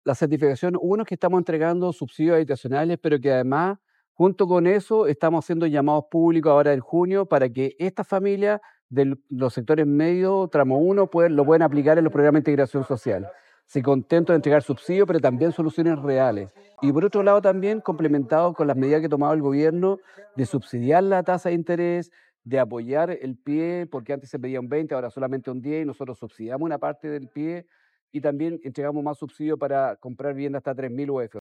La certificación, uno es que estamos entregando subsidios habitacionales, pero que además, junto con eso, estamos haciendo llamados públicos ahora en junio para que estas familias de los sectores medios, tramo 1, lo pueden aplicar en los programas de integración social. Se contento de entregar subsidios, pero también soluciones reales. Y por otro lado también complementado con las medidas que ha tomado el gobierno de subsidiar la tasa de interés, de apoyar el pie, porque antes se pedía un 20, ahora solamente un 10, y nosotros subsidiamos una parte del pie y también entregamos más subsidio para comprar vivienda hasta 3.000 UF.